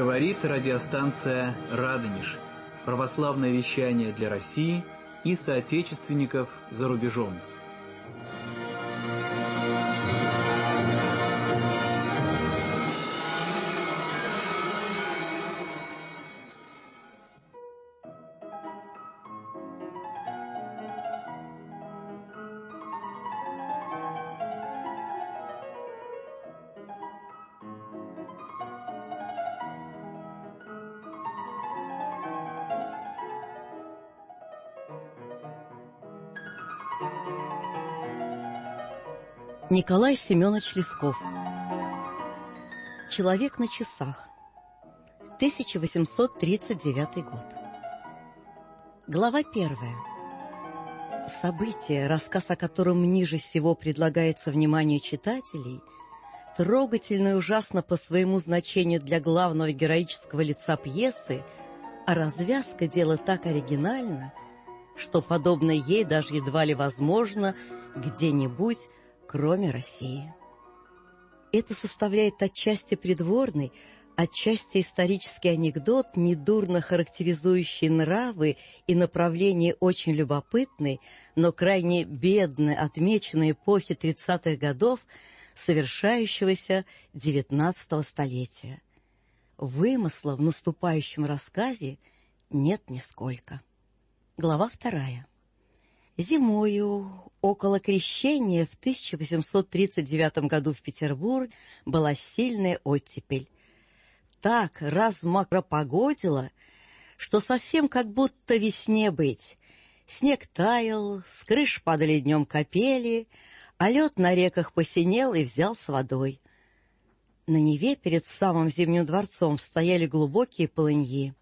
Говорит радиостанция «Радонеж». Православное вещание для России и соотечественников за рубежом. Николай Семенович Лесков. Человек на часах. 1839 год. Глава 1. Событие, рассказ о котором ниже всего предлагается вниманию читателей, трогательно и ужасно по своему значению для главного героического лица пьесы, а развязка дела так оригинальна, что подобное ей даже едва ли возможно где-нибудь, кроме России. Это составляет отчасти придворный, отчасти исторический анекдот, недурно характеризующий нравы и направления очень любопытной, но крайне бедно отмеченной эпохи 30-х годов совершающегося XIX столетия. Вымысла в наступающем рассказе нет нисколько. Глава 2. Зимою, около Крещения, в 1839 году в Петербурге была сильная оттепель. Так размокропогодило, что совсем как будто весне быть. Снег таял, с крыш падали днем капели, а лед на реках посинел и взял с водой. На Неве перед самым Зимним дворцом стояли глубокие полыньи.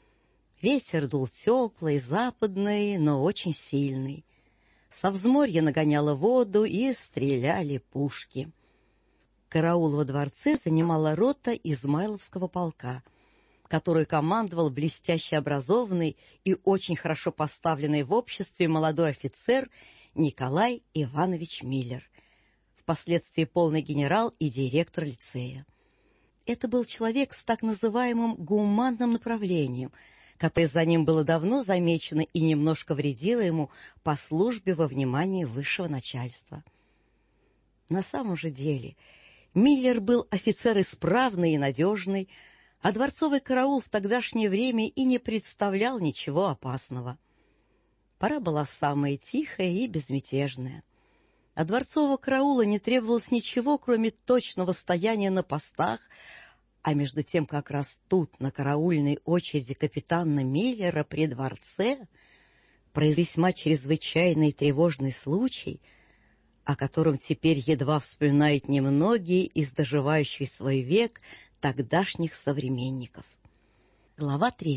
Ветер дул теплый, западный, но очень сильный. Со взморья нагоняло воду, и стреляли пушки. Караул во дворце занимала рота Измайловского полка, который командовал блестяще образованный и очень хорошо поставленный в обществе молодой офицер Николай Иванович Миллер, впоследствии полный генерал и директор лицея. Это был человек с так называемым гуманным направлением, которое за ним было давно замечено и немножко вредило ему по службе во внимании высшего начальства. На самом же деле Миллер был офицер исправный и надежный, а дворцовый караул в тогдашнее время и не представлял ничего опасного. Пора была самая тихая и безмятежная. От дворцового караула не требовалось ничего, кроме точного стояния на постах, а между тем как раз тут, на караульной очереди капитана Миллера при дворце, произошел весьма чрезвычайный и тревожный случай, о котором теперь едва вспоминают немногие из доживающих свой век тогдашних современников. Глава 3.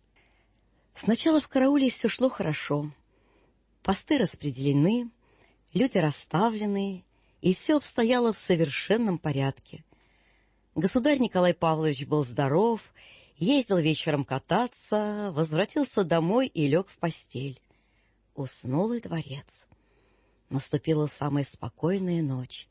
Сначала в карауле все шло хорошо. Посты распределены, люди расставлены, и все обстояло в совершенном порядке. Государь Николай Павлович был здоров, ездил вечером кататься, возвратился домой и лег в постель. Уснул и дворец. Наступила самая спокойная ночь.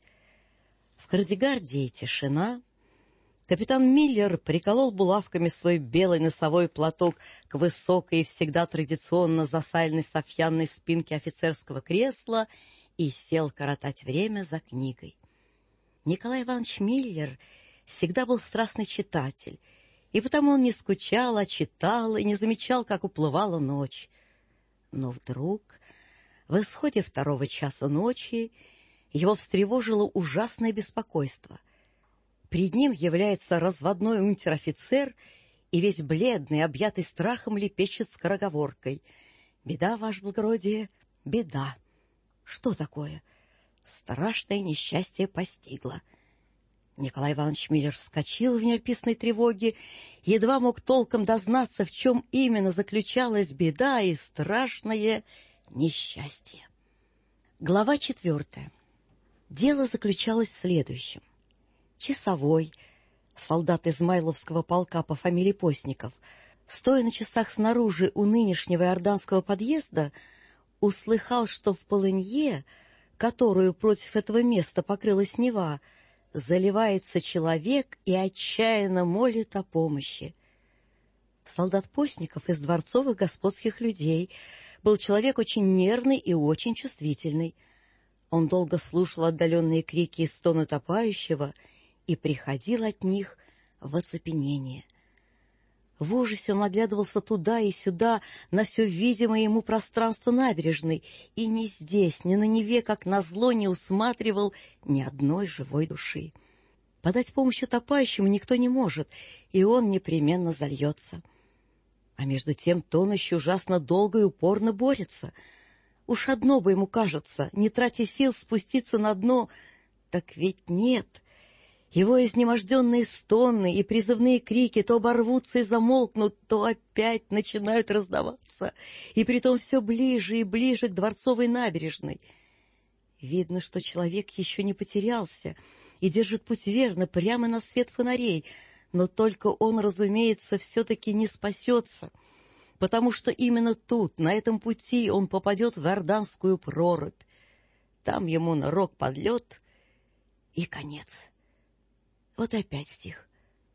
В Кардегардии тишина. Капитан Миллер приколол булавками свой белый носовой платок к высокой и всегда традиционно засаленной софьянной спинке офицерского кресла и сел коротать время за книгой. Николай Иванович Миллер всегда был страстный читатель, и потому он не скучал, а читал и не замечал, как уплывала ночь. Но вдруг, в исходе 2 часа ночи, его встревожило ужасное беспокойство. Пред ним является разводной унтер-офицер и весь бледный, объятый страхом, лепечет скороговоркой: «Беда, ваше благородие, беда». Что такое? Страшное несчастье постигло. Николай Иванович Миллер вскочил в неописанной тревоге, едва мог толком дознаться, в чем именно заключалась беда и страшное несчастье. Глава 4. Дело заключалось в следующем. Часовой, солдат Измайловского полка по фамилии Постников, стоя на часах снаружи у нынешнего иорданского подъезда, услыхал, что в полынье, которую против этого места покрылась Нева, заливается человек и отчаянно молит о помощи. Солдат Постников из дворцовых господских людей был человек очень нервный и очень чувствительный. Он долго слушал отдаленные крики и стоны утопающего и приходил от них в оцепенение. В ужасе он оглядывался туда и сюда, на все видимое ему пространство набережной, и ни здесь, ни на Неве, как назло, не усматривал ни одной живой души. Подать помощь утопающему никто не может, и он непременно зальется. А между тем тонущий ужасно долго и упорно борется. Уж одно бы ему кажется, не тратя сил спуститься на дно, так ведь нет. Его изнеможденные стоны и призывные крики то оборвутся и замолкнут, то опять начинают раздаваться, и притом все ближе и ближе к дворцовой набережной. Видно, что человек еще не потерялся и держит путь верно, прямо на свет фонарей, но только он, разумеется, все-таки не спасется, потому что именно тут, на этом пути, он попадет в Иорданскую прорубь. Там ему на рог под лед и конец. Вот и опять стих.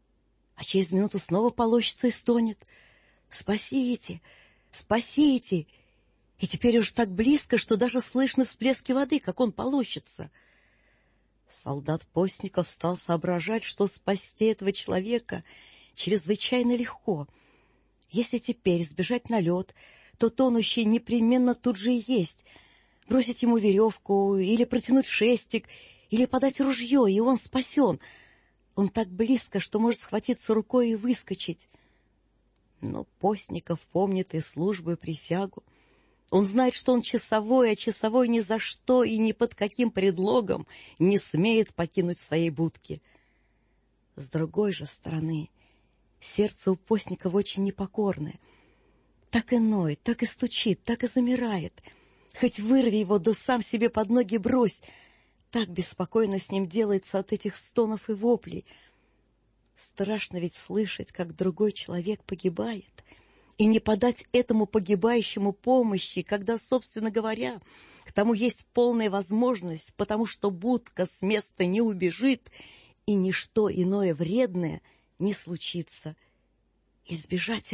А через минуту снова полощется и стонет: «Спасите! Спасите!» И теперь уж так близко, что даже слышны всплески воды, как он полощется. Солдат Постников стал соображать, что спасти этого человека чрезвычайно легко. Если теперь сбежать на лед, то тонущий непременно тут же и есть. Бросить ему веревку, или протянуть шестик, или подать ружье, и он спасен. Он так близко, что может схватиться рукой и выскочить. Но Постников помнит и службу, и присягу. Он знает, что он часовой, а часовой ни за что и ни под каким предлогом не смеет покинуть своей будки. С другой же стороны, сердце у Постникова очень непокорное. Так и ноет, так и стучит, так и замирает. Хоть вырви его, да сам себе под ноги брось. Так беспокойно с ним делается от этих стонов и воплей. Страшно ведь слышать, как другой человек погибает, и не подать этому погибающему помощи, когда, собственно говоря, к тому есть полная возможность, потому что будка с места не убежит, и ничто иное вредное не случится. И сбежать,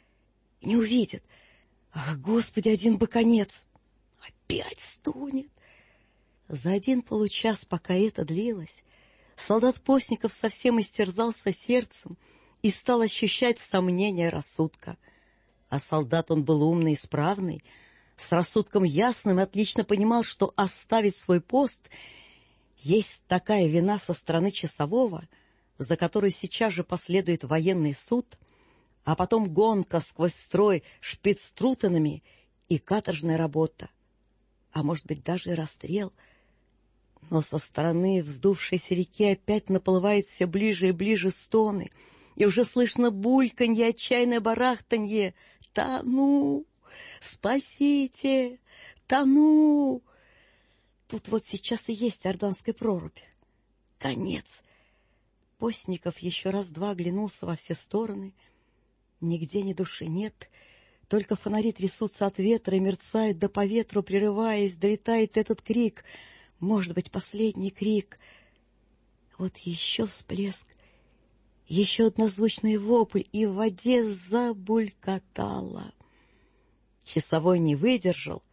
не увидит. Ах, Господи, один бы конец! Опять стонет. За один получас, пока это длилось, солдат Постников совсем истерзался сердцем и стал ощущать сомнения рассудка. А солдат он был умный и справный, с рассудком ясным, и отлично понимал, что оставить свой пост есть такая вина со стороны часового, за которой сейчас же последует военный суд, а потом гонка сквозь строй шпицтрутенами и каторжная работа, а может быть даже и расстрел. Но со стороны вздувшейся реки опять наплывают все ближе и ближе стоны, и уже слышно бульканье, отчаянное барахтанье. «Тону! Спасите! Тону!» Тут вот сейчас и есть Иорданская прорубь. Конец. Постников еще раз-два оглянулся во все стороны. Нигде ни души нет, только фонари трясутся от ветра и мерцают, да по ветру, прерываясь, долетает этот крик. Может быть, последний крик. Вот еще всплеск, еще однозвучный вопль, и в воде забулькотало. Часовой не выдержал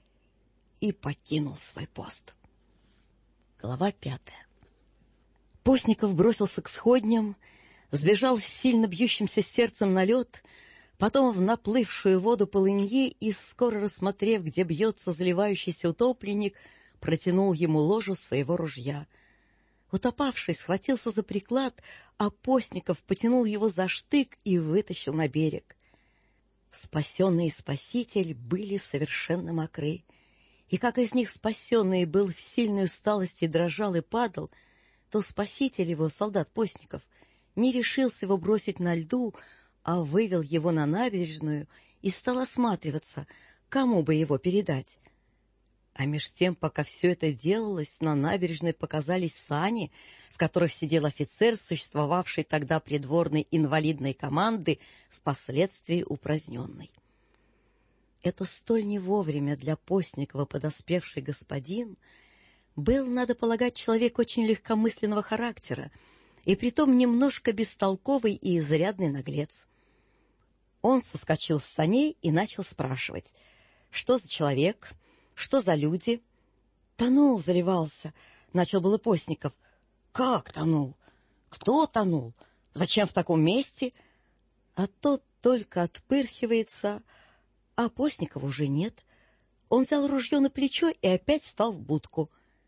и покинул свой пост. Глава 5. Постников бросился к сходням, сбежал с сильно бьющимся сердцем на лед, потом в наплывшую воду полыньи и, скоро рассмотрев, где бьется заливающийся утопленник, протянул ему ложу своего ружья. Утопавший схватился за приклад, а Постников потянул его за штык и вытащил на берег. Спасенный и спаситель были совершенно мокры, и как из них спасенный был в сильной усталости, дрожал и падал, то спаситель его, солдат Постников, не решился его бросить на льду, а вывел его на набережную и стал осматриваться, кому бы его передать. А меж тем, пока все это делалось, на набережной показались сани, в которых сидел офицер, существовавший тогда придворной инвалидной команды, впоследствии упраздненной. Это столь не вовремя для Постникова подоспевший господин был, надо полагать, человек очень легкомысленного характера, и притом немножко бестолковый и изрядный наглец. Он соскочил с саней и начал спрашивать, что за человек, что за люди. «Тонул, заливался», — начал было Постников. «Как тонул? Кто тонул? Зачем в таком месте?» А тот только отпырхивается, а Постникова уже нет. Он взял ружье на плечо и опять встал в будку.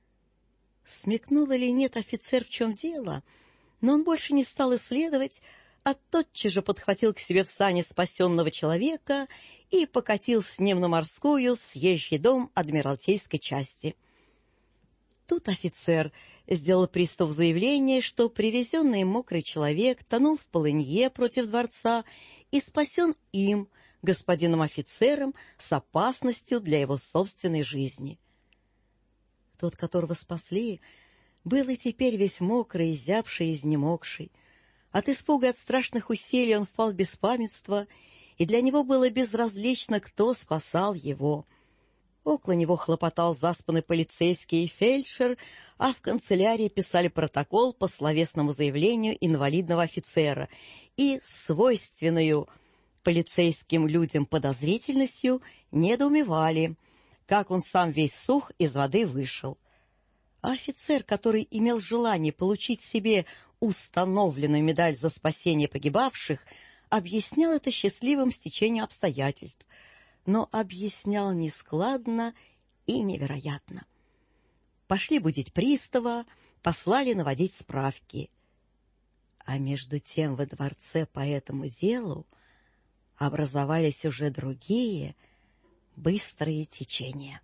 Смекнул или нет офицер, в чем дело, но он больше не стал исследовать, а тотчас же подхватил к себе в сани спасенного человека и покатил с ним на Морскую в съезжий дом Адмиралтейской части. Тут офицер сделал пристав заявление, что привезенный им мокрый человек тонул в полынье против дворца и спасен им, господином офицером, с опасностью для его собственной жизни. Тот, которого спасли, был и теперь весь мокрый, изябший и изнемогший. От испуга, от страшных усилий он впал в беспамятство, и для него было безразлично, кто спасал его. Около него хлопотал заспанный полицейский и фельдшер, а в канцелярии писали протокол по словесному заявлению инвалидного офицера и, свойственную полицейским людям подозрительностью, недоумевали, как он сам весь сух из воды вышел. А офицер, который имел желание получить себе установленную медаль за спасение погибавших, объяснял это счастливым стечением обстоятельств, но объяснял нескладно и невероятно. Пошли будить пристава, послали наводить справки. А между тем во дворце по этому делу образовались уже другие быстрые течения.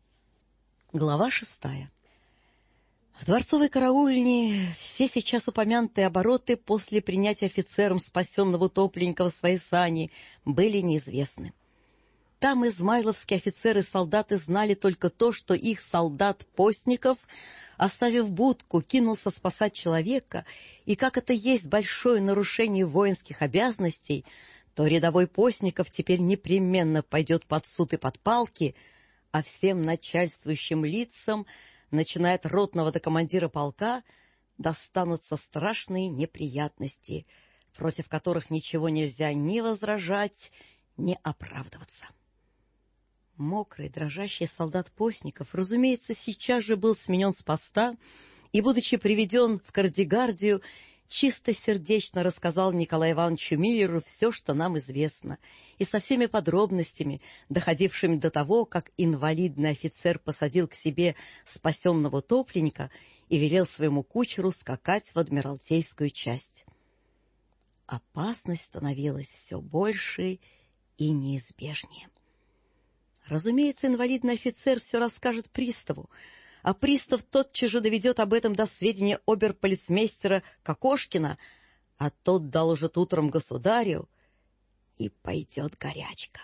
Глава 6. В дворцовой караульне все сейчас упомянутые обороты после принятия офицером спасенного утопленника в свои сани были неизвестны. Там измайловские офицеры и солдаты знали только то, что их солдат Постников, оставив будку, кинулся спасать человека, и как это есть большое нарушение воинских обязанностей, то рядовой Постников теперь непременно пойдет под суд и под палки, а всем начальствующим лицам, начиная от ротного до командира полка, достанутся страшные неприятности, против которых ничего нельзя ни возражать, ни оправдываться. Мокрый, дрожащий солдат Постников, разумеется, сейчас же был сменен с поста и, будучи приведен в кардигардию, чистосердечно рассказал Николаю Ивановичу Миллеру все, что нам известно, и со всеми подробностями, доходившими до того, как инвалидный офицер посадил к себе спасенного утопленника и велел своему кучеру скакать в Адмиралтейскую часть. Опасность становилась все больше и неизбежнее. Разумеется, инвалидный офицер все расскажет приставу, а пристав тотчас же доведет об этом до сведения оберполицмейстера Кокошкина, а тот доложит утром государю, и пойдет горячка.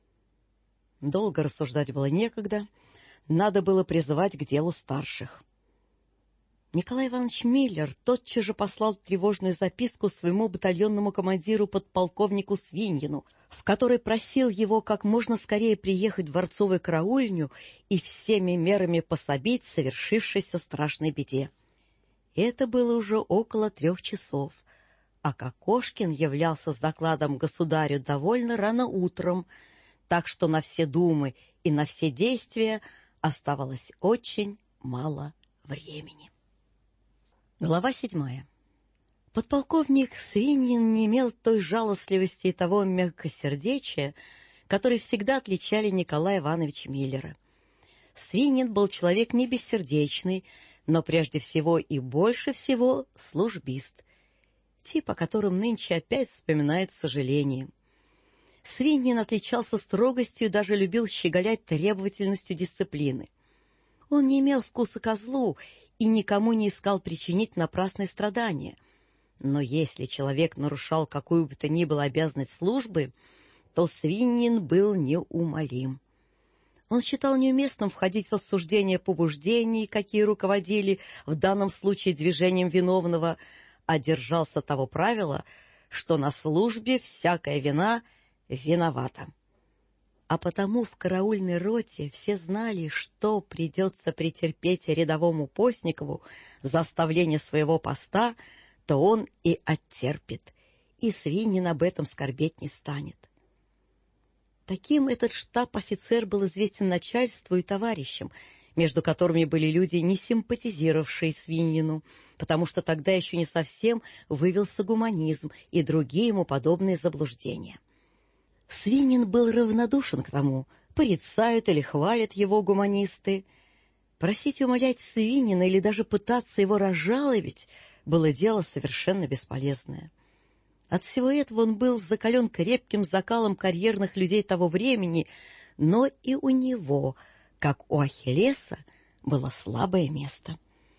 Долго рассуждать было некогда, надо было призывать к делу старших. Николай Иванович Миллер тотчас же послал тревожную записку своему батальонному командиру подполковнику Свиньину, в которой просил его как можно скорее приехать в дворцовую караульню и всеми мерами пособить совершившейся страшной беде. Это было уже около 3 часов, а Кокошкин являлся с докладом государю довольно рано утром, так что на все думы и на все действия оставалось очень мало времени. Глава 7. Подполковник Свиньин не имел той жалостливости и того мягкосердечия, которые всегда отличали Николая Ивановича Миллера. Свиньин был человек не бессердечный, но прежде всего и больше всего службист, тип, о котором нынче опять вспоминают с сожалением. Свиньин отличался строгостью и даже любил щеголять требовательностью дисциплины. Он не имел вкуса ко злу и никому не искал причинить напрасные страдания. Но если человек нарушал какую бы то ни было обязанность службы, то Свиньин был неумолим. Он считал неуместным входить в обсуждение побуждений, какие руководили в данном случае движением виновного, а держался того правила, что на службе всякая вина виновата. А потому в караульной роте все знали, что придется претерпеть рядовому Постникову за оставление своего поста, то он и оттерпит, и Свинин об этом скорбеть не станет. Таким этот штаб-офицер был известен начальству и товарищам, между которыми были люди, не симпатизировавшие Свинину, потому что тогда еще не совсем вывелся гуманизм и другие ему подобные заблуждения. Свинин был равнодушен к тому, порицают или хвалят его гуманисты. Просить и умолять Свинина или даже пытаться его разжалобить было дело совершенно бесполезное. От всего этого он был закален крепким закалом карьерных людей того времени, но и у него, как у Ахиллеса, было слабое место.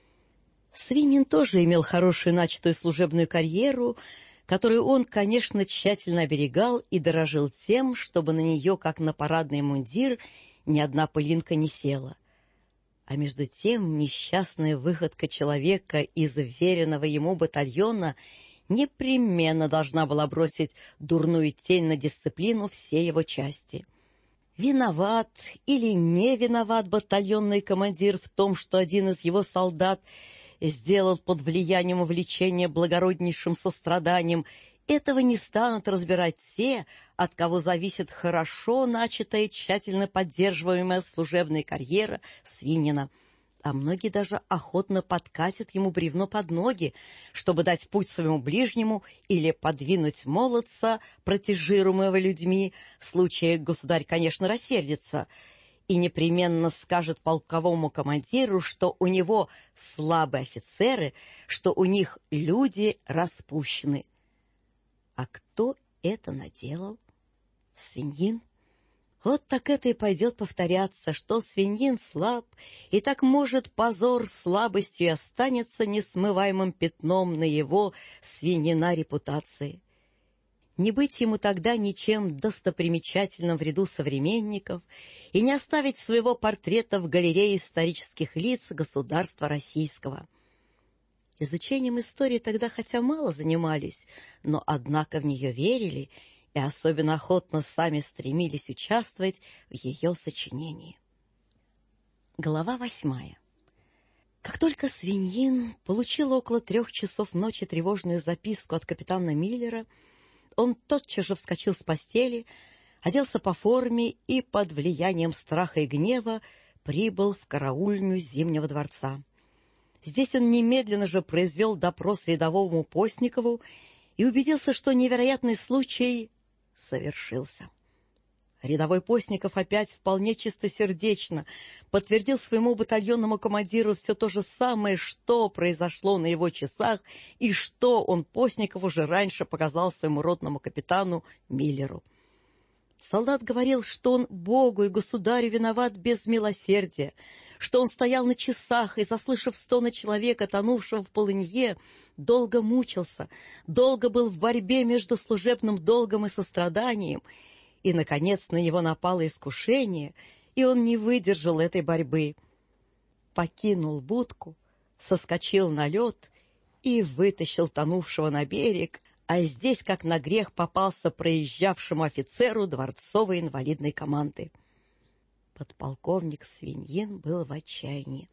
Свинин тоже имел хорошую начатую служебную карьеру, которую он, конечно, тщательно оберегал и дорожил тем, чтобы на нее, как на парадный мундир, ни одна пылинка не села. А между тем несчастная выходка человека из веренного ему батальона непременно должна была бросить дурную тень на дисциплину всей его части. Виноват или не виноват батальонный командир в том, что один из его солдат сделал под влиянием увлечения благороднейшим состраданием, этого не станут разбирать те, от кого зависит хорошо начатая и тщательно поддерживаемая служебная карьера Свинина. А многие даже охотно подкатят ему бревно под ноги, чтобы дать путь своему ближнему или подвинуть молодца, протежируемого людьми, в случае государь, конечно, рассердится, и непременно скажет полковому командиру, что у него слабые офицеры, что у них люди распущены. А кто это наделал? Свинин? Вот так это и пойдет повторяться, что Свинин слаб, и так, может, позор слабостью и останется несмываемым пятном на его, Свинина, репутации. Не быть ему тогда ничем достопримечательным в ряду современников и не оставить своего портрета в галерее исторических лиц государства российского. Изучением истории тогда хотя мало занимались, но, однако, в нее верили и особенно охотно сами стремились участвовать в ее сочинении. Глава 8. Как только Свинин получил около 3 часов ночи тревожную записку от капитана Миллера, он тотчас же вскочил с постели, оделся по форме и под влиянием страха и гнева прибыл в караульню Зимнего дворца. Здесь он немедленно же произвел допрос рядовому Постникову и убедился, что невероятный случай совершился. Рядовой Постников опять вполне чистосердечно подтвердил своему батальонному командиру все то же самое, что произошло на его часах и что он Постников уже раньше показал своему ротному капитану Миллеру. Солдат говорил, что он Богу и государю виноват без милосердия, что он стоял на часах и, заслышав стоны человека, тонувшего в полынье, долго мучился, долго был в борьбе между служебным долгом и состраданием, и, наконец, на него напало искушение, и он не выдержал этой борьбы. Покинул будку, соскочил на лед и вытащил тонувшего на берег, а здесь, как на грех, попался проезжавшему офицеру дворцовой инвалидной команды. Подполковник Свинин был в отчаянии.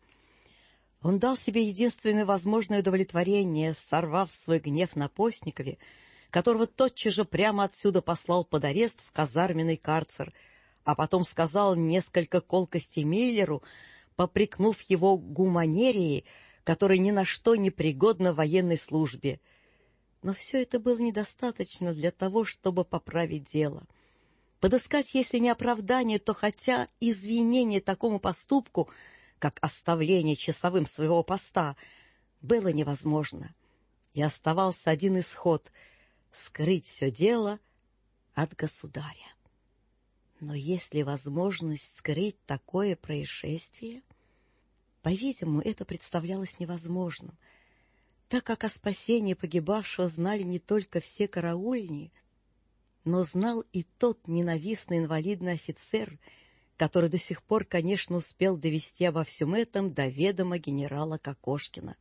Он дал себе единственное возможное удовлетворение, сорвав свой гнев на Постникове, которого тотчас же прямо отсюда послал под арест в казарменный карцер, а потом сказал несколько колкостей Миллеру, попрекнув его гуманерией, которая ни на что не пригодна в военной службе. Но все это было недостаточно для того, чтобы поправить дело. Подыскать, если не оправдание, то хотя извинение такому поступку, как оставление часовым своего поста, было невозможно. И оставался один исход — скрыть все дело от государя. Но есть ли возможность скрыть такое происшествие? По-видимому, это представлялось невозможным, так как о спасении погибавшего знали не только все караульни, но знал и тот ненавистный инвалидный офицер, который до сих пор, конечно, успел довести обо всем этом до ведома генерала Кокошкина.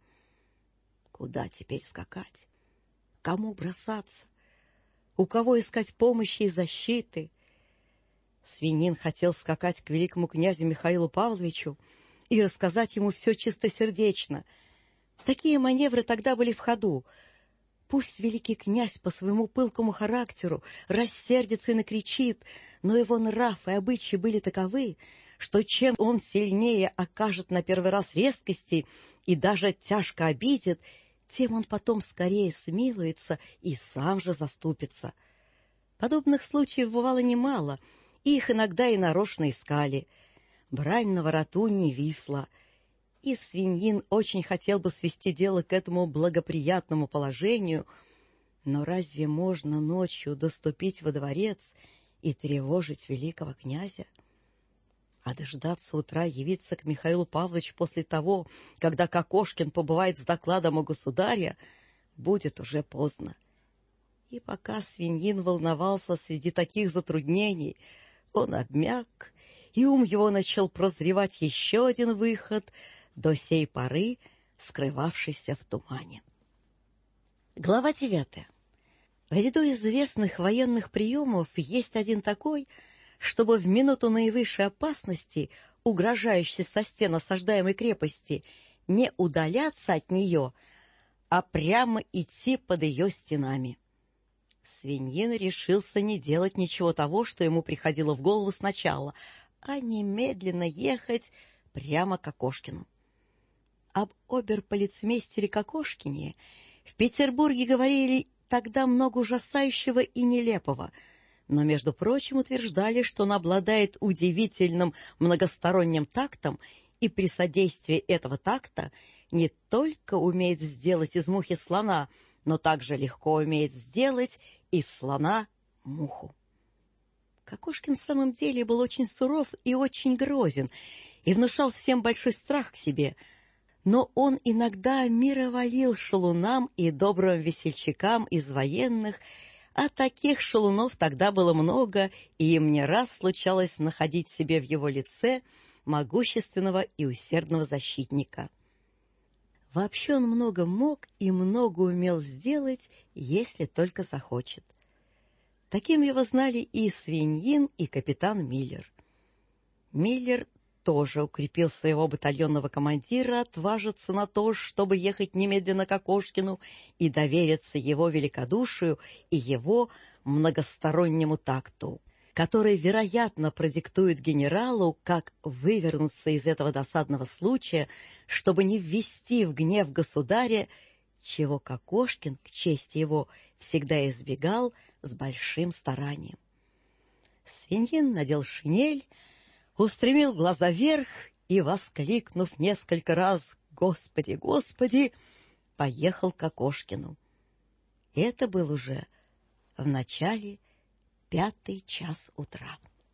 Куда теперь скакать? Кому бросаться? У кого искать помощи и защиты? Свинин хотел скакать к великому князю Михаилу Павловичу и рассказать ему все чистосердечно. Такие маневры тогда были в ходу. Пусть великий князь по своему пылкому характеру рассердится и накричит, но его нрав и обычаи были таковы, что чем он сильнее окажет на первый раз резкости и даже тяжко обидит, тем он потом скорее смилуется и сам же заступится. Подобных случаев бывало немало, и их иногда и нарочно искали. Брань на вороту не висла, и Свиньин очень хотел бы свести дело к этому благоприятному положению, но разве можно ночью доступить во дворец и тревожить великого князя? А дождаться утра явиться к Михаилу Павловичу после того, когда Кокошкин побывает с докладом у государя, будет уже поздно. И пока Свиньин волновался среди таких затруднений, он обмяк, и ум его начал прозревать еще один выход, до сей поры скрывавшийся в тумане. Глава 9. В ряду известных военных приемов есть один такой, чтобы в минуту наивысшей опасности, угрожающей со стен осаждаемой крепости, не удаляться от нее, а прямо идти под ее стенами. Свиньин решился не делать ничего того, что ему приходило в голову сначала, а немедленно ехать прямо к Кокошкину. Об обер-полицмейстере Кокошкине в Петербурге говорили тогда много ужасающего и нелепого, но, между прочим, утверждали, что он обладает удивительным многосторонним тактом и при содействии этого такта не только умеет сделать из мухи слона, но также легко умеет сделать из слона муху. Кокошкин в самом деле был очень суров и очень грозен, и внушал всем большой страх к себе, но он иногда мироволил шалунам и добрым весельчакам из военных, а таких шалунов тогда было много, и им не раз случалось находить себе в его лице могущественного и усердного защитника. Вообще он много мог и много умел сделать, если только захочет. Таким его знали и Свиньин, и капитан Миллер. Миллер тоже укрепил своего батальонного командира отважиться на то, чтобы ехать немедленно к Кокошкину и довериться его великодушию и его многостороннему такту, который, вероятно, продиктует генералу, как вывернуться из этого досадного случая, чтобы не ввести в гнев государя, чего Кокошкин, к чести его, всегда избегал с большим старанием. Свиньин надел шинель, устремил глаза вверх и, воскликнув несколько раз «Господи, Господи!», поехал к Кокошкину. Это был уже в начале 5 час утра.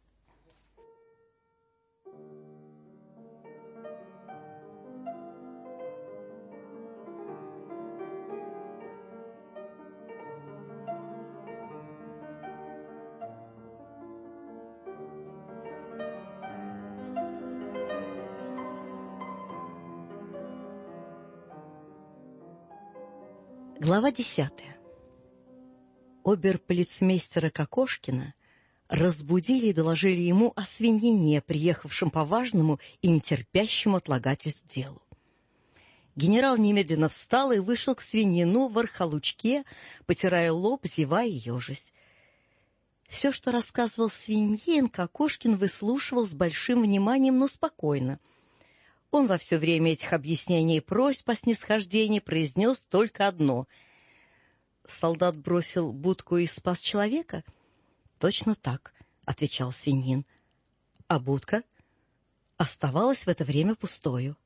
Глава 10. Обер-полицмейстера Кокошкина разбудили и доложили ему о Свиньине, приехавшем по важному и нетерпящему отлагательств делу. Генерал немедленно встал и вышел к Свиньину в архалучке, потирая лоб, зевая и ежась. Все, что рассказывал Свиньин, Кокошкин выслушивал с большим вниманием, но спокойно. Он во все время этих объяснений и просьб о снисхождении произнес только одно: «Солдат бросил будку и спас человека?» «Точно так», — отвечал Свиньин. «А будка?» «Оставалась в это время пустою».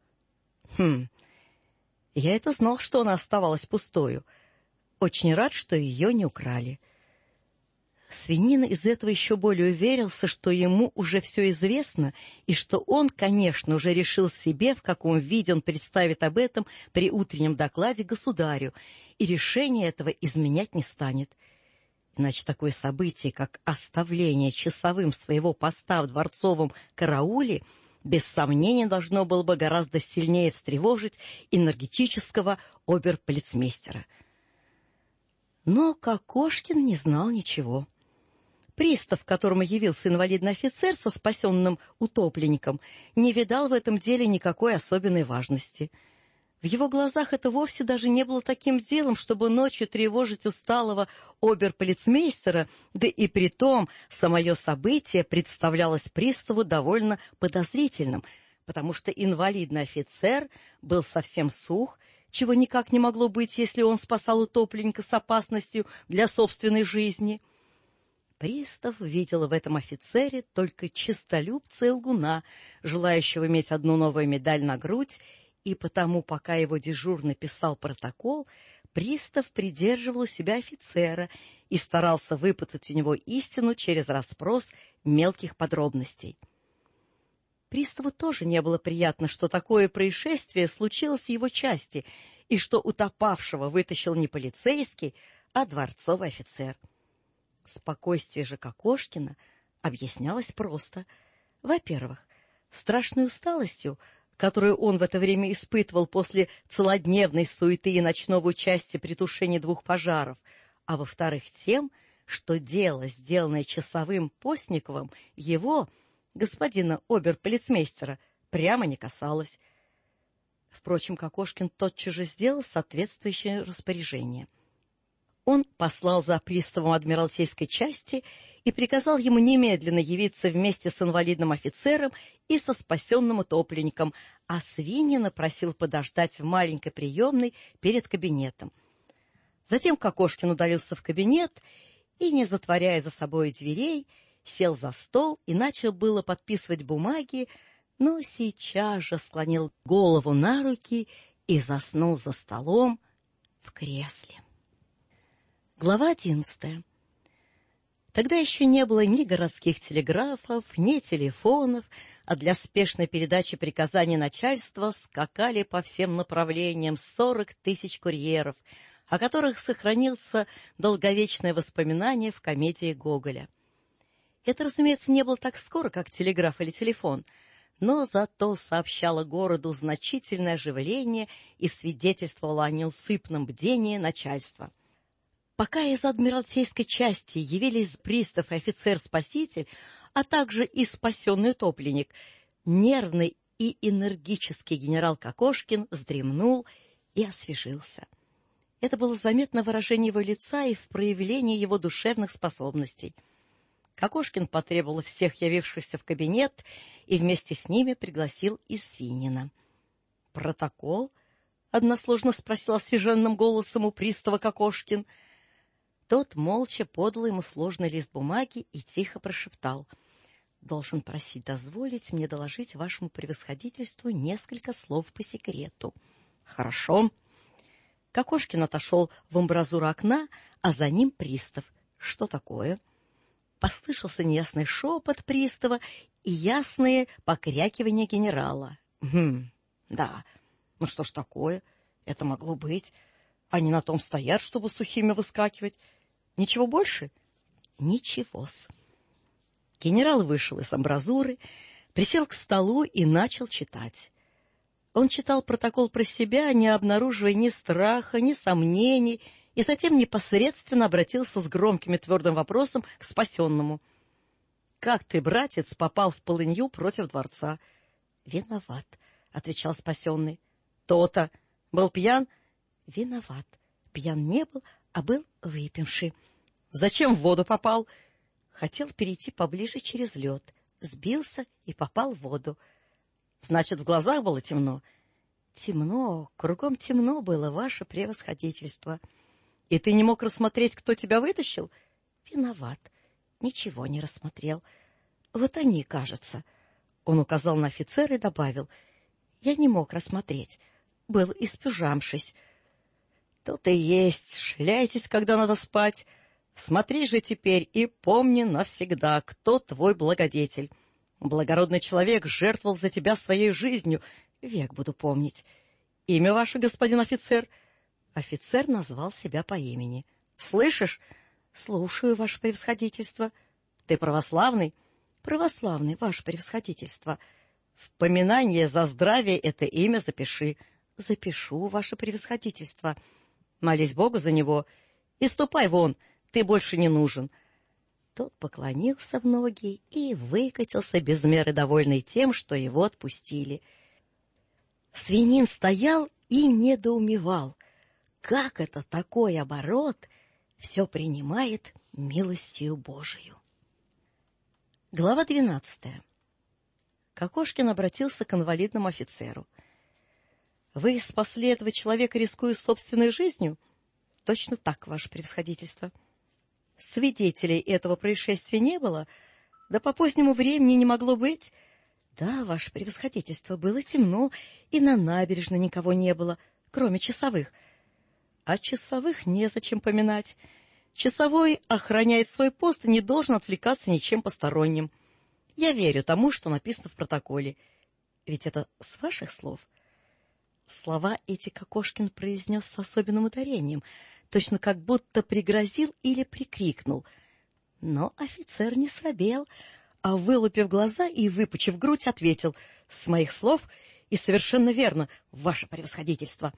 Я это знал, что она оставалась пустою. Очень рад, что ее не украли». Свинин из этого еще более уверился, что ему уже все известно, и что он, конечно, уже решил себе, в каком виде он представит об этом при утреннем докладе государю, и решение этого изменять не станет. Иначе такое событие, как оставление часовым своего поста в дворцовом карауле, без сомнения должно было бы гораздо сильнее встревожить энергетического обер-полицмейстера. Но Кокошкин не знал ничего. Пристав, к которому явился инвалидный офицер со спасенным утопленником, не видал в этом деле никакой особенной важности. В его глазах это вовсе даже не было таким делом, чтобы ночью тревожить усталого обер-полицмейстера, да и притом самое событие представлялось приставу довольно подозрительным, потому что инвалидный офицер был совсем сух, чего никак не могло быть, если он спасал утопленника с опасностью для собственной жизни. Пристав видел в этом офицере только честолюбца и лгуна, желающего иметь одну новую медаль на грудь, и потому, пока его дежурный писал протокол, пристав придерживал у себя офицера и старался выпытать у него истину через расспрос мелких подробностей. Приставу тоже не было приятно, что такое происшествие случилось в его части, и что утопавшего вытащил не полицейский, а дворцовый офицер. Спокойствие же Кокошкина объяснялось просто. Во-первых, страшной усталостью, которую он в это время испытывал после целодневной суеты и ночного участия при тушении 2 пожаров, а во-вторых, тем, что дело, сделанное часовым Постниковым, его, господина обер-полицмейстера, прямо не касалось. Впрочем, Кокошкин тотчас же сделал соответствующее распоряжение. Он послал за приставом адмиралтейской части и приказал ему немедленно явиться вместе с инвалидным офицером и со спасенным утопленником, а Свинина просил подождать в маленькой приемной перед кабинетом. Затем Кокошкин удалился в кабинет и, не затворяя за собой дверей, сел за стол и начал было подписывать бумаги, но сейчас же склонил голову на руки и заснул за столом в кресле. Глава 11. Тогда еще не было ни городских телеграфов, ни телефонов, а для спешной передачи приказаний начальства скакали по всем направлениям 40 тысяч курьеров, о которых сохранился долговечное воспоминание в комедии Гоголя. Это, разумеется, не было так скоро, как телеграф или телефон, но зато сообщало городу значительное оживление и свидетельствовало о неусыпном бдении начальства. Пока из адмиралтейской части явились пристав и офицер-спаситель, а также и спасенный утопленник, нервный и энергический генерал Кокошкин вздремнул и освежился. Это было заметно в выражении его лица и в проявлении его душевных способностей. Кокошкин потребовал всех явившихся в кабинет и вместе с ними пригласил и Свинина. «Протокол?» — односложно спросил освеженным голосом у пристава Кокошкин. Тот молча подал ему сложный лист бумаги и тихо прошептал: «Должен просить дозволить мне доложить вашему превосходительству несколько слов по секрету». «Хорошо». Кокошкин отошел в амбразуру окна, а за ним пристав. «Что такое?» Послышался неясный шепот пристава и ясные покрякивания генерала. Да, ну что ж такое? Это могло быть. Они на том стоят, чтобы сухими выскакивать. Ничего больше?» «Ничего-с». Генерал вышел из амбразуры, присел к столу и начал читать. Он читал протокол про себя, не обнаруживая ни страха, ни сомнений, и затем непосредственно обратился с громким и твердым вопросом к спасенному. «Как ты, братец, попал в полынью против дворца?» «Виноват», — отвечал спасенный. «То-то. Был пьян?» «Виноват. Пьян не был, а был выпивший». «Зачем в воду попал?» «Хотел перейти поближе через лед. Сбился и попал в воду». «Значит, в глазах было темно?» «Темно, кругом темно было, ваше превосходительство». «И ты не мог рассмотреть, кто тебя вытащил?» «Виноват. Ничего не рассмотрел. Вот они, кажется». Он указал на офицера и добавил: «Я не мог рассмотреть. Был испужавшись». «То-то и есть. Шляйтесь, когда надо спать. Смотри же теперь и помни навсегда, кто твой благодетель. Благородный человек жертвовал за тебя своей жизнью. Век буду помнить. Имя ваше, господин офицер?» Офицер назвал себя по имени. «Слышишь?» «Слушаю, ваше превосходительство». «Ты православный?» «Православный, ваше превосходительство». «В поминание за здравие это имя запиши». «Запишу, ваше превосходительство». «Молись Богу за него и ступай вон, ты больше не нужен». Тот поклонился в ноги и выкатился без меры довольный тем, что его отпустили. Свинин стоял и недоумевал, как это такой оборот все принимает милостью Божию. Глава 12. Кокошкин обратился к инвалидному офицеру. «Вы спасли этого человека, рискуя собственной жизнью?» «Точно так, ваше превосходительство». «Свидетелей этого происшествия не было? Да по позднему времени не могло быть?» «Да, ваше превосходительство, было темно, и на набережной никого не было, кроме часовых». «А часовых незачем поминать. Часовой охраняет свой пост и не должен отвлекаться ничем посторонним. Я верю тому, что написано в протоколе. Ведь это с ваших слов?» Слова эти Кокошкин произнес с особенным ударением, точно как будто пригрозил или прикрикнул. Но офицер не срабел, а, вылупив глаза и выпучив грудь, ответил: «С моих слов и совершенно верно, ваше превосходительство».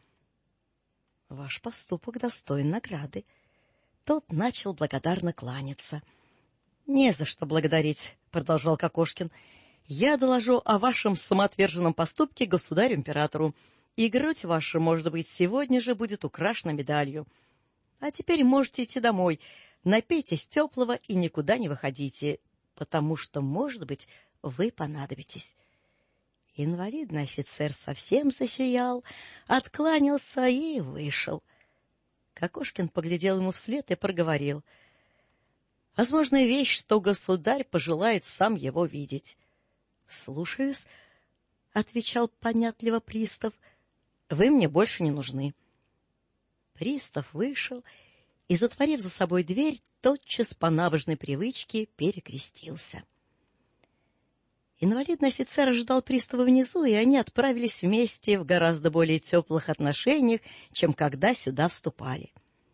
«Ваш поступок достоин награды». Тот начал благодарно кланяться. «Не за что благодарить», — продолжал Кокошкин. «Я доложу о вашем самоотверженном поступке государю-императору, и грудь ваша, может быть, сегодня же будет украшена медалью. А теперь можете идти домой, напейтесь теплого и никуда не выходите, потому что, может быть, вы понадобитесь». Инвалидный офицер совсем засиял, откланялся и вышел. Кокошкин поглядел ему вслед и проговорил: «Возможная вещь, что государь пожелает сам его видеть». «Слушаюсь», — отвечал понятливо пристав, — «вы мне больше не нужны». Пристав вышел и, затворив за собой дверь, тотчас по набожной привычке перекрестился. Инвалидный офицер ожидал пристава внизу, и они отправились вместе в гораздо более теплых отношениях, чем когда сюда вступали.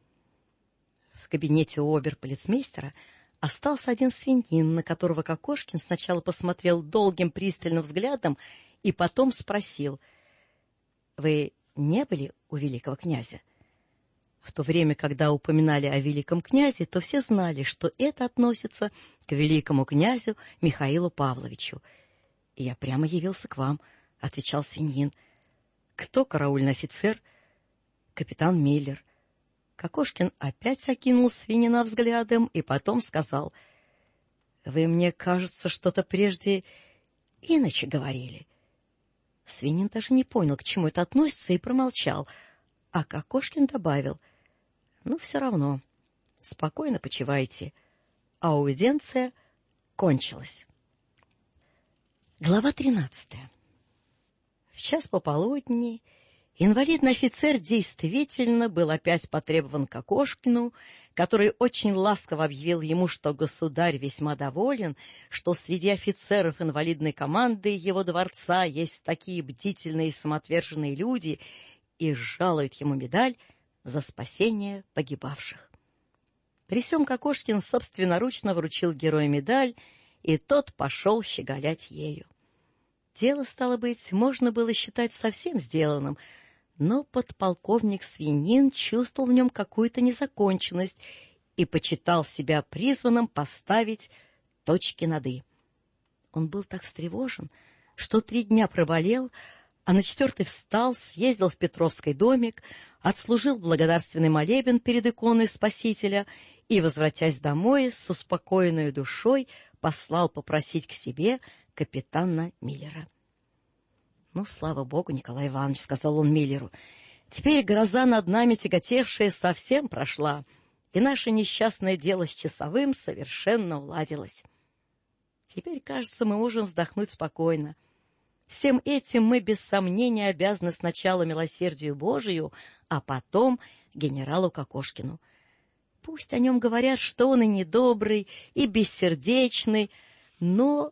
В кабинете у обер-полицмейстера остался один свинин, на которого Кокошкин сначала посмотрел долгим пристальным взглядом и потом спросил: «Вы не были у великого князя?» В то время, когда упоминали о великом князе, то все знали, что это относится к великому князю Михаилу Павловичу. «И я прямо явился к вам», — отвечал свиньин. «Кто караульный офицер?» «Капитан Миллер». Кокошкин опять окинул свинина взглядом и потом сказал: «Вы, мне кажется, что-то прежде иначе говорили». Свинин даже не понял, к чему это относится, и промолчал, а Кокошкин добавил: «Ну, все равно, спокойно почивайте». Аудиенция кончилась. Глава 13. В час пополудни инвалидный офицер действительно был опять потребован Кокошкину, который очень ласково объявил ему, что государь весьма доволен, что среди офицеров инвалидной команды его дворца есть такие бдительные и самоотверженные люди, и жалует ему медаль за спасение погибавших. При сём Кокошкин собственноручно вручил герою медаль, и тот пошел щеголять ею. Дело, стало быть, можно было считать совсем сделанным, но подполковник Свинин чувствовал в нем какую-то незаконченность и почитал себя призванным поставить точки над «и». Он был так встревожен, что 3 дня проболел, а на 4-й встал, съездил в Петровский домик, отслужил благодарственный молебен перед иконой Спасителя и, возвратясь домой, с успокоенной душой послал попросить к себе капитана Миллера. «Ну, слава богу, Николай Иванович, — сказал он Миллеру, — теперь гроза над нами тяготевшая совсем прошла, и наше несчастное дело с часовым совершенно уладилось. Теперь, кажется, мы можем вздохнуть спокойно. Всем этим мы без сомнения обязаны сначала милосердию Божию, а потом генералу Кокошкину. Пусть о нем говорят, что он и недобрый, и бессердечный, но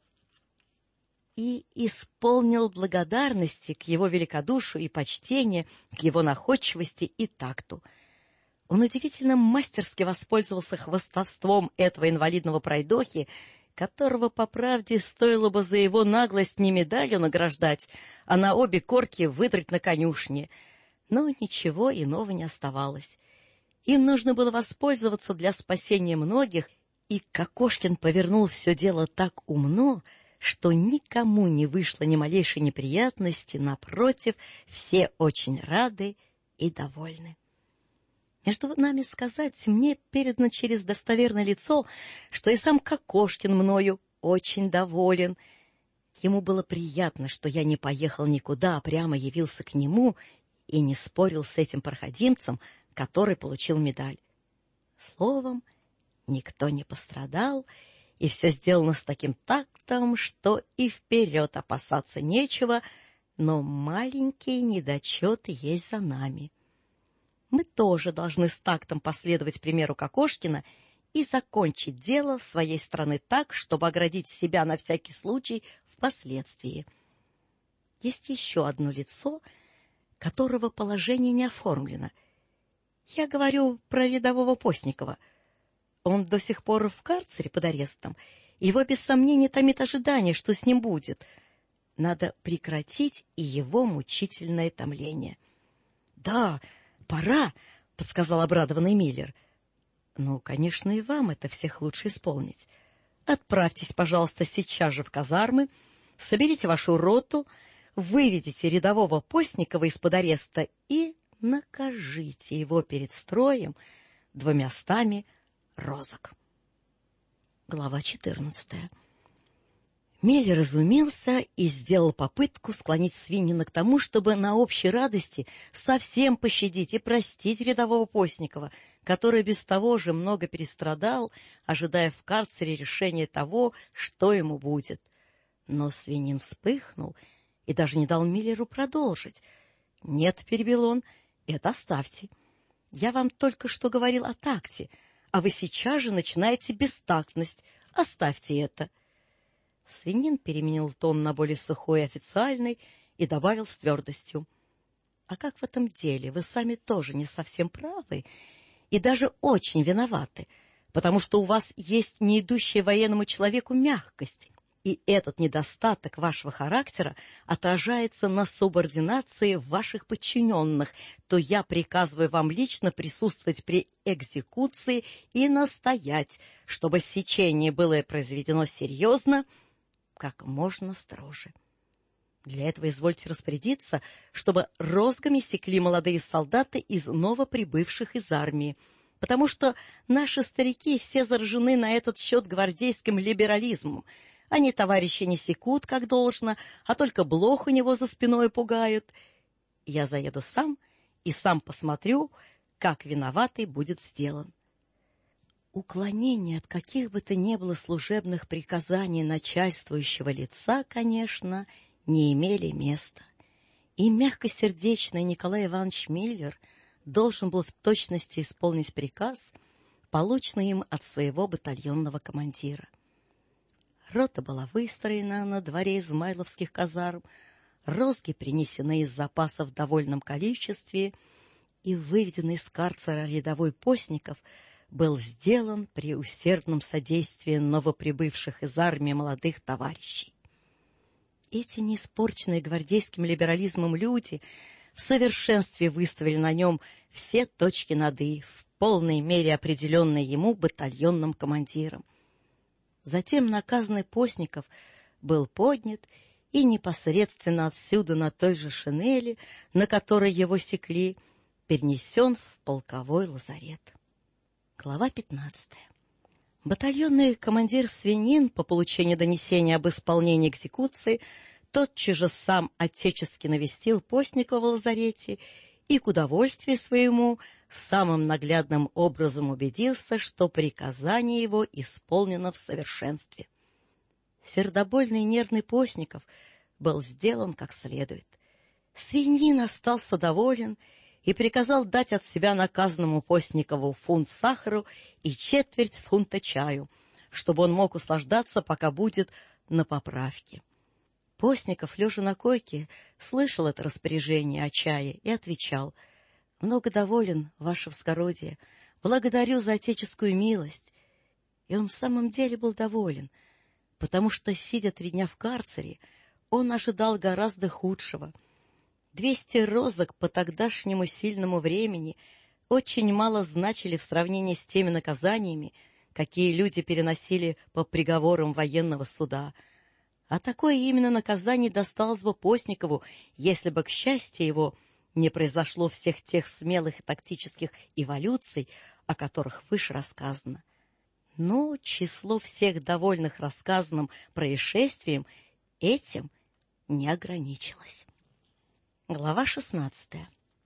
и исполнил благодарности к его великодушию и почтения, к его находчивости и такту. Он удивительно мастерски воспользовался хвастовством этого инвалидного пройдохи, которого, по правде, стоило бы за его наглость не медалью награждать, а на обе корки выдрать на конюшне. Но ничего иного не оставалось. Им нужно было воспользоваться для спасения многих, И Кокошкин повернул все дело так умно, что никому не вышло ни малейшей неприятности, напротив, все очень рады и довольны. Между нами сказать, мне передано через достоверное лицо, что и сам Кокошкин мною очень доволен. Ему было приятно, что я не поехал никуда, а прямо явился к нему и не спорил с этим проходимцем, который получил медаль. Словом, никто не пострадал, и все сделано с таким тактом, что и вперед опасаться нечего, но маленькие недочеты есть за нами. Мы тоже должны с тактом последовать примеру Кокошкина и закончить дело с своей стороны так, чтобы оградить себя на всякий случай впоследствии. Есть еще одно лицо, которого положение не оформлено. Я говорю про рядового Постникова. Он до сих пор в карцере под арестом. Его без сомнения томит ожидание, что с ним будет. Надо прекратить и его мучительное томление. — Да, пора, — подсказал обрадованный Миллер. — Ну, конечно, и вам это всех лучше исполнить. Отправьтесь, пожалуйста, сейчас же в казармы, соберите вашу роту, выведите рядового Постникова из-под ареста и накажите его перед строем 200 розок. Глава 14. Миллер изумился и сделал попытку склонить Свинина к тому, чтобы на общей радости совсем пощадить и простить рядового Постникова, который без того же много перестрадал, ожидая в карцере решения того, что ему будет. Но Свинин вспыхнул и даже не дал Миллеру продолжить. — Нет, — перебил он, — это оставьте. Я вам только что говорил о такте, а вы сейчас же начинаете бестактность. Оставьте это. Свинин переменил тон на более сухой и официальный и добавил с твердостью: — А как в этом деле? Вы сами тоже не совсем правы и даже очень виноваты, потому что у вас есть не идущая военному человеку мягкость, и этот недостаток вашего характера отражается на субординации ваших подчиненных, то я приказываю вам лично присутствовать при экзекуции и настоять, чтобы сечение было произведено серьезно, как можно строже. Для этого извольте распорядиться, чтобы розгами секли молодые солдаты из новоприбывших из армии, потому что наши старики все заражены на этот счет гвардейским либерализмом. Они товарищи не секут, как должно, а только блох у него за спиной пугают. Я заеду сам и сам посмотрю, как виноватый будет сделан. Уклонение от каких бы то ни было служебных приказаний начальствующего лица, конечно, не имели места. И мягкосердечный Николай Иванович Миллер должен был в точности исполнить приказ, полученный им от своего батальонного командира. Рота была выстроена на дворе измайловских казарм, розги принесены из запаса в довольном количестве, и выведенный из карцера рядовой Постников был сделан при усердном содействии новоприбывших из армии молодых товарищей. Эти неиспорченные гвардейским либерализмом люди в совершенстве выставили на нем все точки над «и», в полной мере определенные ему батальонным командиром. Затем наказанный Постников был поднят и непосредственно отсюда на той же шинели, на которой его секли, перенесен в полковой лазарет. Глава 15. Батальонный командир Свинин по получению донесения об исполнении экзекуции тотчас же сам отечески навестил Постникова в лазарете и к удовольствию своему самым наглядным образом убедился, что приказание его исполнено в совершенстве. Сердобольный и нервный Постников был сделан как следует. Свинин остался доволен и приказал дать от себя наказанному Постникову фунт сахару и четверть фунта чаю, чтобы он мог услаждаться, пока будет на поправке. Постников, лежа на койке, слышал это распоряжение о чае и отвечал: — Много доволен, ваше вскородие, благодарю за отеческую милость. И он в самом деле был доволен, потому что, сидя 3 дня в карцере, он ожидал гораздо худшего. 200 розок по тогдашнему сильному времени очень мало значили в сравнении с теми наказаниями, какие люди переносили по приговорам военного суда. А такое именно наказание досталось бы Постникову, если бы, к счастью его, не произошло всех тех смелых и тактических эволюций, о которых выше рассказано. Но число всех довольных рассказанным происшествием этим не ограничилось. Глава 16.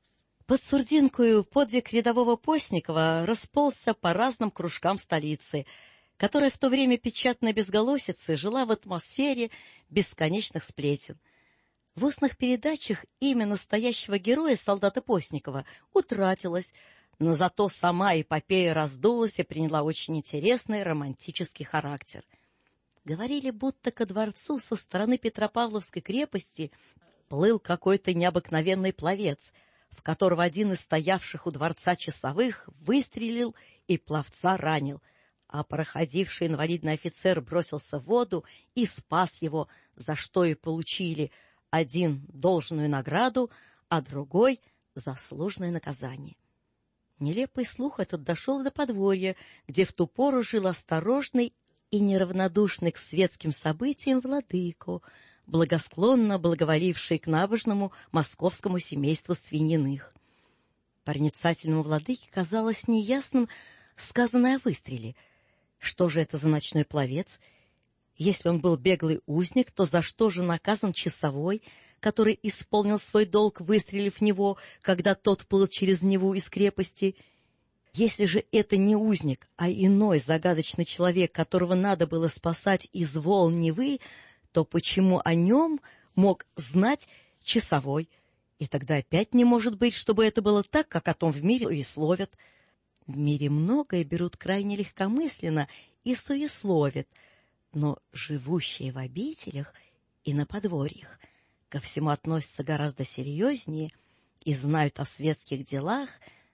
Под Сурдинкою подвиг рядового Постникова расползся по разным кружкам столицы, которая в то время печатной безголосицы жила в атмосфере бесконечных сплетен. В устных передачах имя настоящего героя солдата Постникова утратилось, но зато сама эпопея раздулась и приняла очень интересный романтический характер. Говорили, будто ко дворцу со стороны Петропавловской крепости плыл какой-то необыкновенный пловец, в которого один из стоявших у дворца часовых выстрелил и пловца ранил, а проходивший инвалидный офицер бросился в воду и спас его, за что и получили один должную награду, а другой заслуженное наказание. Нелепый слух этот дошел до подворья, где в ту пору жил осторожный и неравнодушный к светским событиям владыко, благосклонно благоволивший к набожному московскому семейству Свининых. Проницательному владыке казалось неясным сказанное о выстреле. Что же это за ночной пловец? Если он был беглый узник, то за что же наказан часовой, который исполнил свой долг, выстрелив в него, когда тот плыл через Неву из крепости? Если же это не узник, а иной загадочный человек, которого надо было спасать из волн Невы, то почему о нем мог знать часовой? И тогда опять не может быть, чтобы это было так, как о том в мире и словят. В мире многое берут крайне легкомысленно и суесловят, но живущие в обителях и на подворьях ко всему относятся гораздо серьезнее и знают о светских делах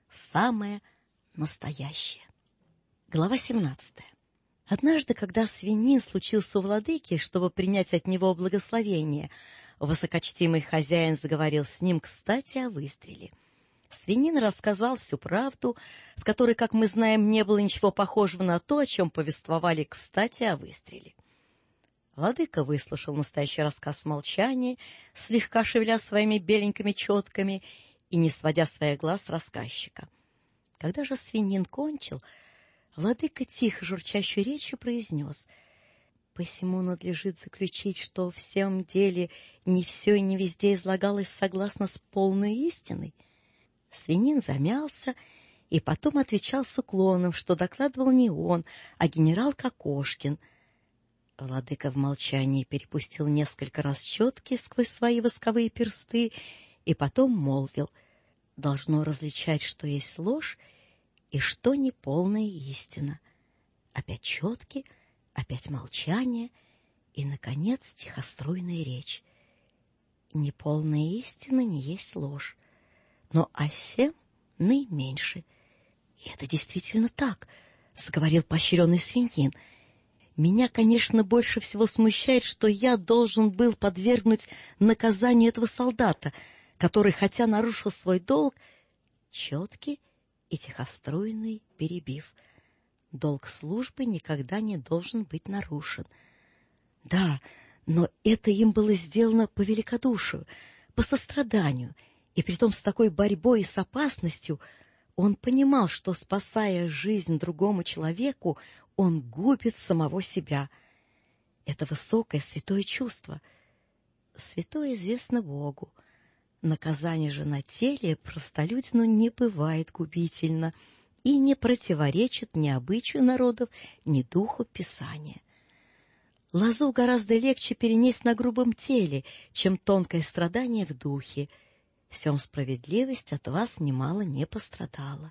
самое настоящее. Глава 17. Однажды, когда Свинин случился у владыки, чтобы принять от него благословение, высокочтимый хозяин заговорил с ним кстати о выстреле. Свинин рассказал всю правду, в которой, как мы знаем, не было ничего похожего на то, о чем повествовали кстати о выстреле. Владыка выслушал настоящий рассказ в молчании, слегка шевеля своими беленькими четками и не сводя своих глаз с рассказчика. Когда же Свинин кончил, владыка тихо журчащей речью произнес: «Посему надлежит заключить, что в всем деле не все и не везде излагалось согласно с полной истиной». Свинин замялся и потом отвечал с уклоном, что докладывал не он, а генерал Кокошкин. Владыка в молчании перепустил несколько раз четки сквозь свои восковые персты и потом молвил: «Должно различать, что есть ложь и что неполная истина». Опять четки, опять молчание и, наконец, тихоструйная речь. Неполная истина не есть ложь, но о сем наименьше. И это действительно так, — заговорил поощренный Свинин. Меня, конечно, больше всего смущает, что я должен был подвергнуть наказанию этого солдата, который, хотя нарушил свой долг, четкий и тихоструйный перебив: долг службы никогда не должен быть нарушен. Да, но это им было сделано по великодушию, по состраданию, и притом с такой борьбой и с опасностью. Он понимал, что, спасая жизнь другому человеку, он губит самого себя. Это высокое святое чувство. Святое известно Богу. Наказание же на теле простолюдину не бывает губительно и не противоречит ни обычаю народов, ни духу Писания. Лозу гораздо легче перенести на грубом теле, чем тонкое страдание в духе. В сем справедливость от вас немало не пострадала.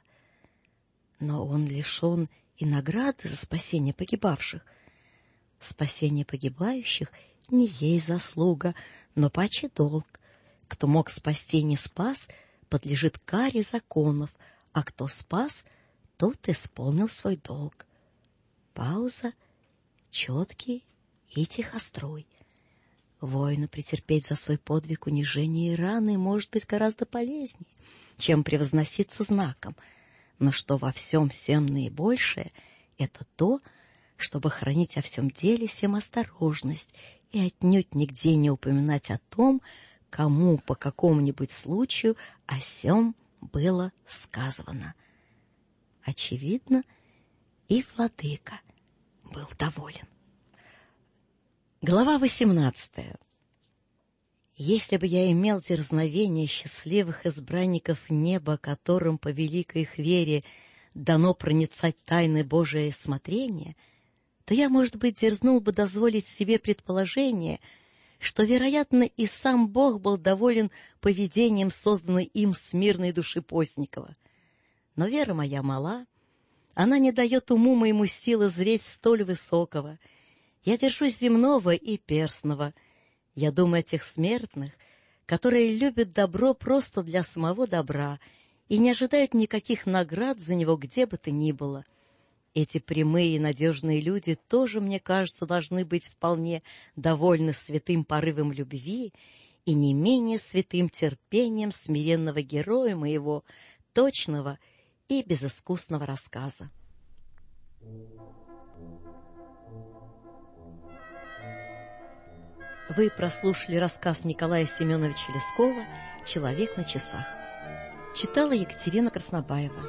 Но он лишен и награды за спасение погибавших. Спасение погибающих не есть заслуга, но паче долг. Кто мог спасти и не спас, подлежит каре законов, а кто спас, тот исполнил свой долг. Пауза, четкий и тихострой. Воину претерпеть за свой подвиг унижение и раны может быть гораздо полезнее, чем превозноситься знаком, но что во всем всем наибольшее, это то, чтобы хранить о всем деле сем осторожность и отнюдь нигде не упоминать о том, кому по какому-нибудь случаю о сем было сказано. Очевидно, и владыка был доволен. Глава 18. Если бы я имел дерзновение счастливых избранников неба, которым по великой их вере дано проницать тайны Божие смотрения, то я, может быть, дерзнул бы дозволить себе предположение, что, вероятно, и сам Бог был доволен поведением созданной им смирной души Постникова. Но вера моя мала, она не дает уму моему силы зреть столь высокого. Я держусь земного и перстного. Я думаю о тех смертных, которые любят добро просто для самого добра и не ожидают никаких наград за него где бы то ни было. Эти прямые и надежные люди тоже, мне кажется, должны быть вполне довольны святым порывом любви и не менее святым терпением смиренного героя моего точного и безыскусного рассказа. Вы прослушали рассказ Николая Семеновича Лескова «Человек на часах». Читала Екатерина Краснобаева.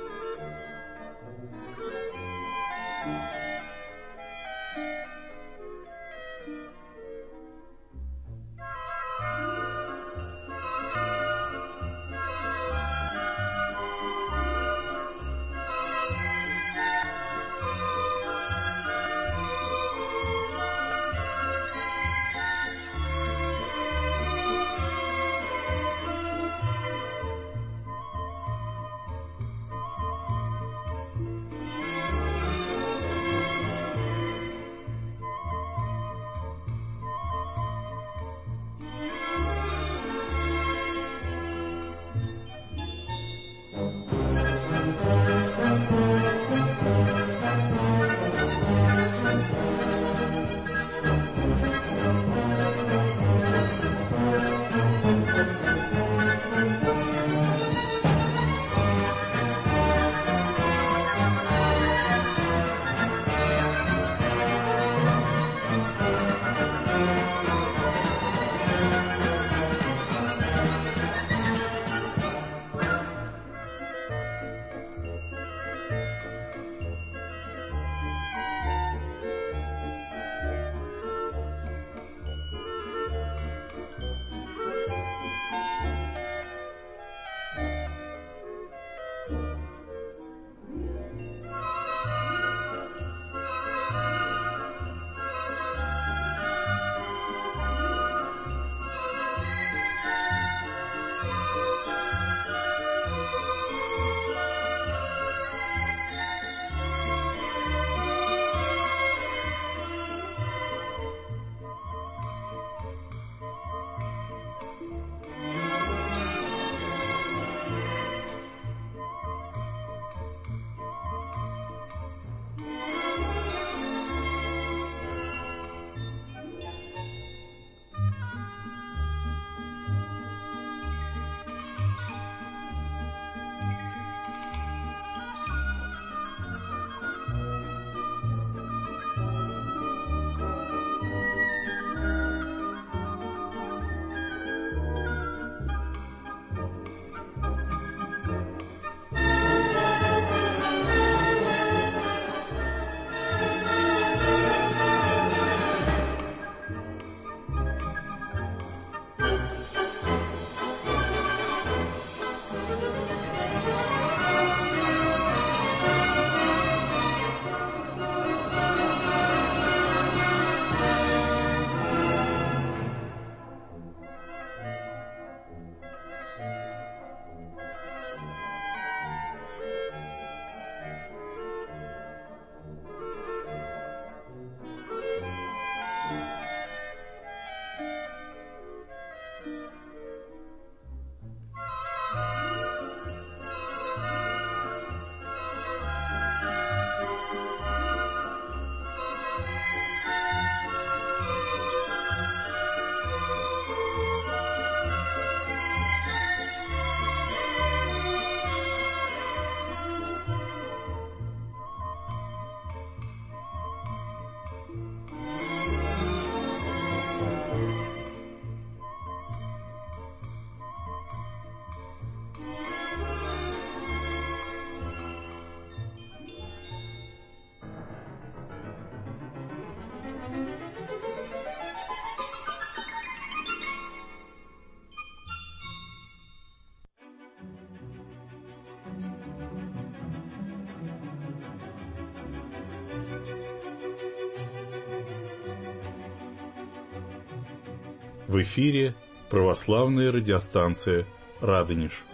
В эфире православная радиостанция «Радонеж».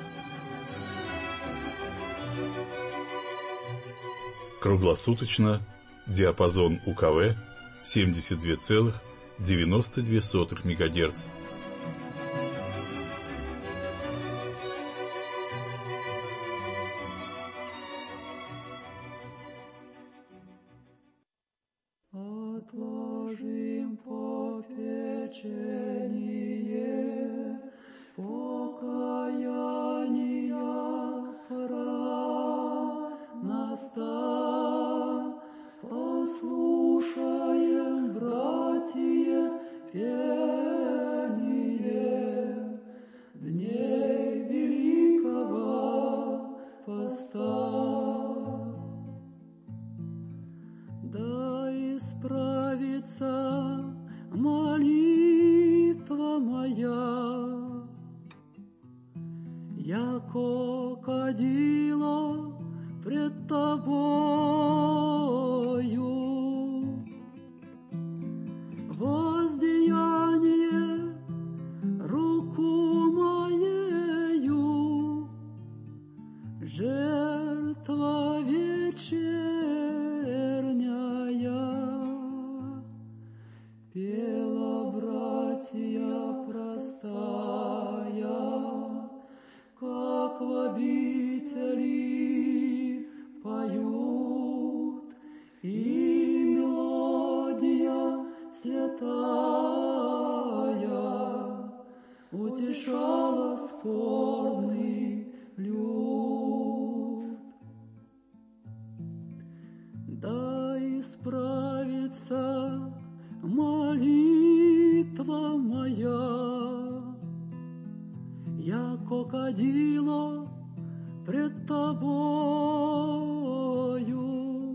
Круглосуточно диапазон УКВ 72,92 МГц. Отложим попечение, покаяния пора настать. Послушаем, братья, пение дней великого поста. Да исправится молитва моя, яко кадило пред тобою. Воздеяние руку моею, жертва вечерняя, пела братья простая, как в обители поют, и мелодия святая утешала скорбный люд. Да исправится молитва моя, яко кадило пред тобою.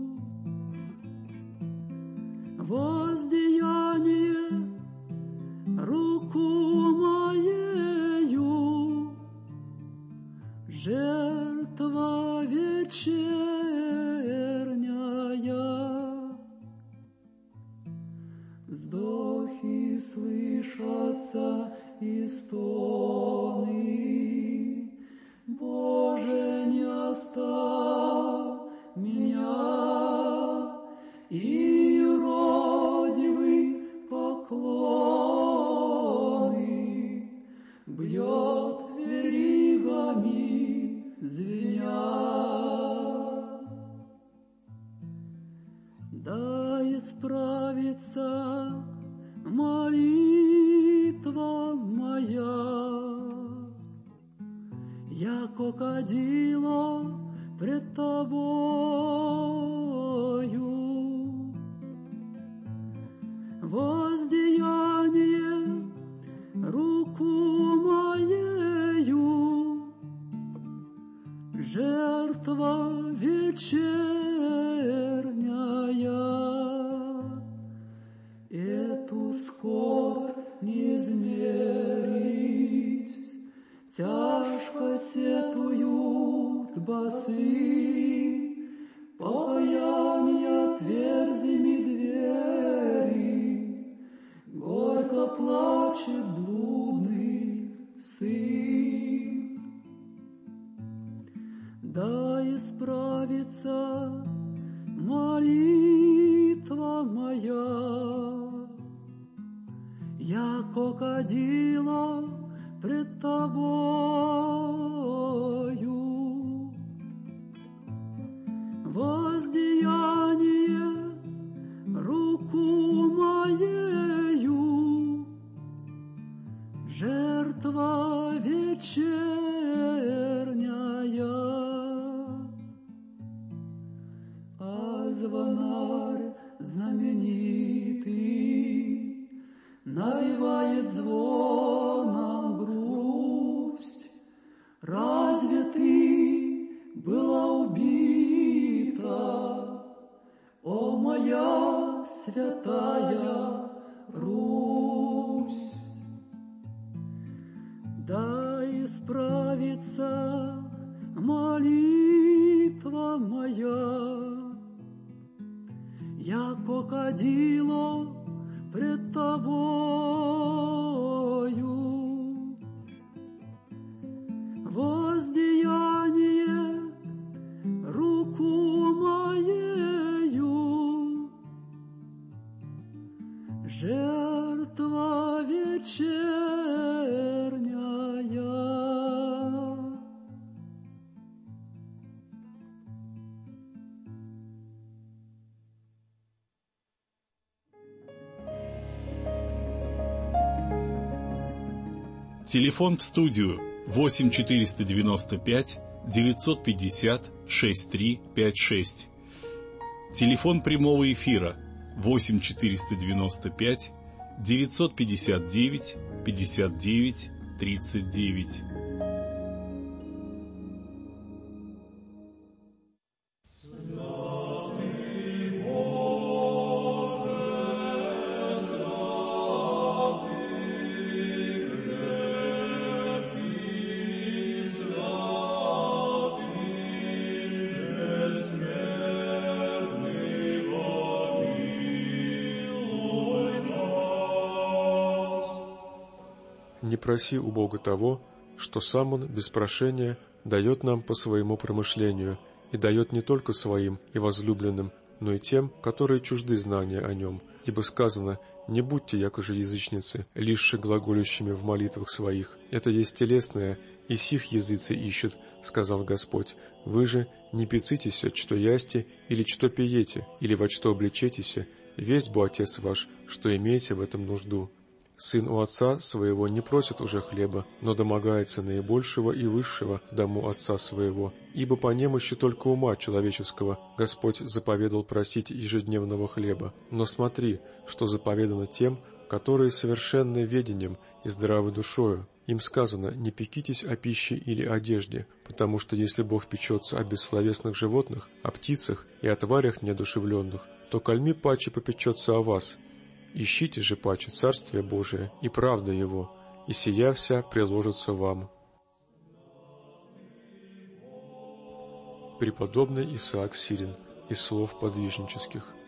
Воздеяние руку моею, жертва вечерняя. Вздохи слышатся и стоны, Боже, не оставь меня, и юродивый поклоны бьет веригами звеня. Да исправится молитва моя, яко кадило пред тобою. Воздеяние руку моею, жертва вечерняя, эту скорбь не измерить, тяжко сетуют басы, покаяния тверзими двери, горько плачет блудный сын. Да исправится молитва моя, яко кадило пред тобою. Воздеяние руку моею, жертва вечерняя. А звонарь знаменитый навевает звоном грусть. Разве ты была убита, о моя святая Русь? Да исправится молитва моя, яко кадило пред тобою. молитва вечерняя. Телефон в студию 8 495 950 6356. Телефон прямого эфира 8 495 959 59 39. Не проси у Бога того, что сам Он без прошения дает нам по своему промышлению, и дает не только своим и возлюбленным, но и тем, которые чужды знания о Нем. Ибо сказано: «Не будьте якоже язычницы, лишь глаголющими в молитвах своих. Это есть телесное, и сих языцы ищут, сказал Господь. Вы же не пицитесь, что ясте, или что пиете, или во что облечетесь, весть бо Отец ваш, что имеете в этом нужду». Сын у отца своего не просит уже хлеба, но домогается наибольшего и высшего в дому отца своего, ибо по немощи только ума человеческого Господь заповедал просить ежедневного хлеба. Но смотри, что заповедано тем, которые совершенны ведением и здравой душою. Им сказано: не пекитесь о пище или одежде, потому что если Бог печется о бессловесных животных, о птицах и о тварях неодушевленных, то кальми паче попечется о вас. Ищите же паче Царствие Божие и правда Его, и сия вся приложится вам. Преподобный Исаак Сирин из слов подвижнических.